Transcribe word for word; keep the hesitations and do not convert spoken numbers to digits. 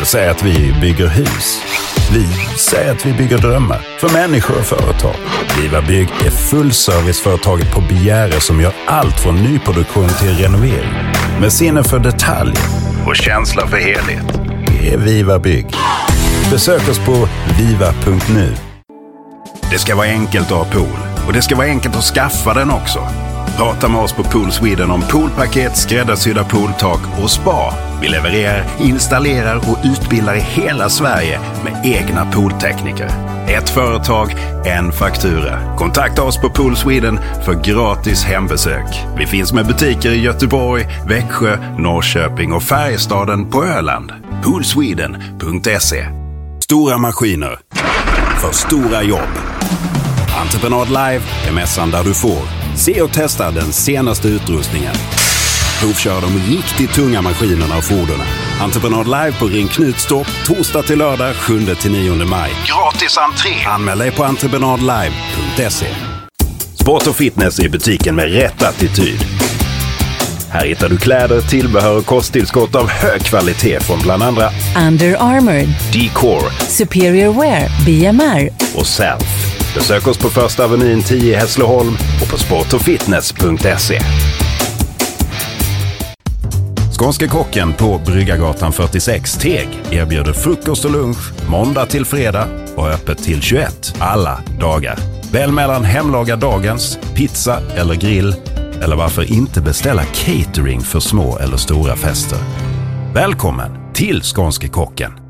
del säger att vi bygger hus. Vi säger att vi bygger drömmar för människor och företag. Viva Bygg är fullserviceföretaget på Bjäre som gör allt från nyproduktion till renovering. Med sinne för detaljer och känsla för helhet är Viva Bygg. Besök oss på viva punkt nu. Det ska vara enkelt att ha pool och det ska vara enkelt att skaffa den också. Prata med oss på Pool Sweden om poolpaket, skräddarsydda pooltak och spa. Vi levererar, installerar och utbildar i hela Sverige med egna pooltekniker. Ett företag, en faktura. Kontakta oss på Pool Sweden för gratis hembesök. Vi finns med butiker i Göteborg, Växjö, Norrköping och Färjestaden på Öland. poolsweden punkt se. Stora maskiner för stora jobb. Entreprenad Live är mässan där du får se och testa den senaste utrustningen. Provkör de riktigt tunga maskinerna och fordonen. Entreprenad Live på Ring Knutstorp, torsdag till lördag, sjunde till nionde maj. Gratis entré! Anmäl dig på entreprenad live punkt se. Sport och fitness i butiken med rätt attityd. Här hittar du kläder, tillbehör och kosttillskott av hög kvalitet från bland andra Under Armour, D-Core, Superior Wear, B M R och Self. Besök oss på Första Avenyn tio i Hässleholm och på sport och fitness punkt se. Skånska kocken på Bryggargatan fyrtiosex Teg erbjuder frukost och lunch måndag till fredag och öppet till tjugoett alla dagar. Välj mellan hemlaga dagens, pizza eller grill, eller varför inte beställa catering för små eller stora fester. Välkommen till Skånska kocken.